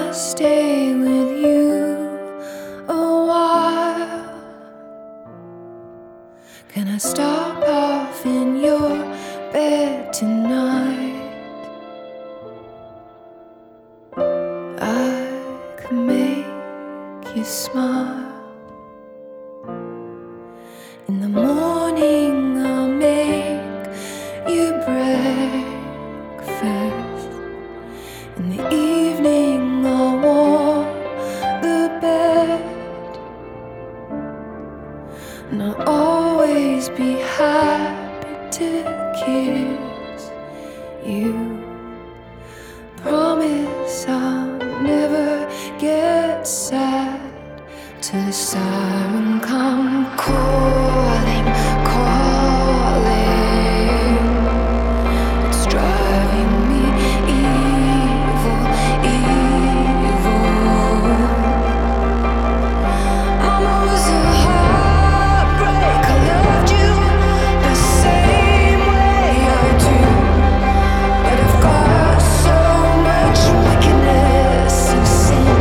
I stay with you a while? Can I stop off in your bed tonight? I could make you smile. In the morning I'll make you breakfast. In the evening I'll warm the bed. And I'll always be happy to kiss you. Promise I'll never get sad till the siren come calling, calling. It's driving me evil, evil. Mama was a heartbreak. I loved you the same way I do, but I've got so much wickedness and sin.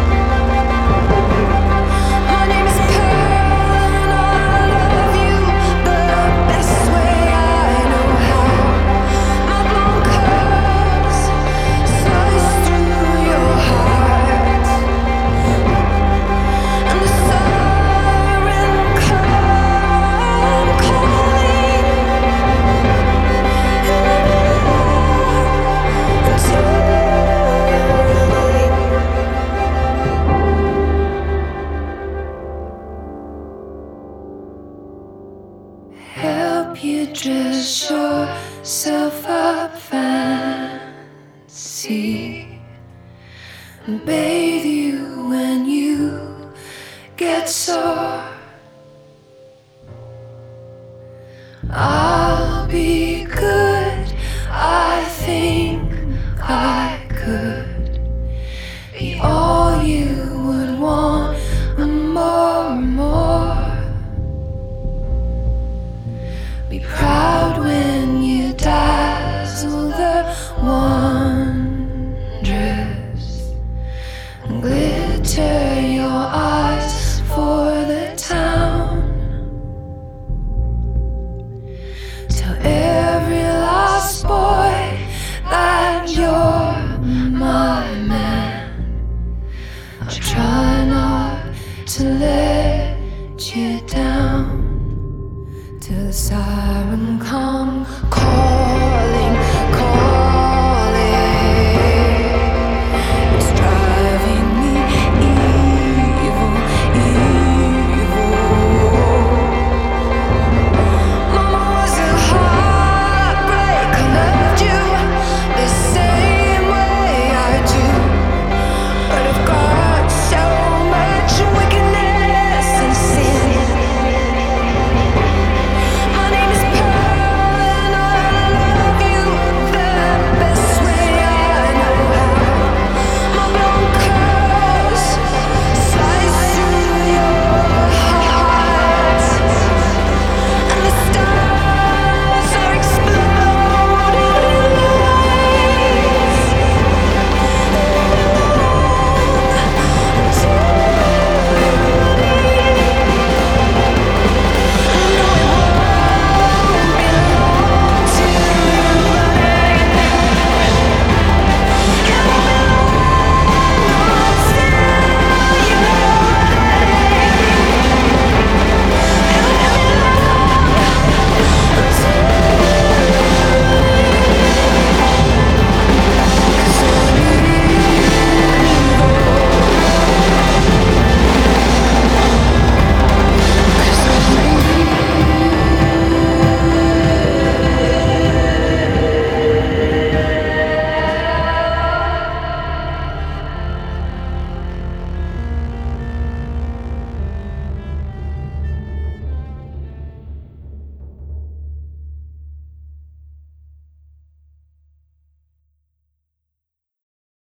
My name is Pearl and I love you the best way I know how. My blonde curls slice through your heart, and the siren come calling, help you dress yourself up fancy, and bathe you when you get sore. I'll be good, I think I could be all you would want and more and more. Be proud when you dazzle the wondrous, and glitter your eyes for the town. Tell every last boy that you're my man. I'll try not to let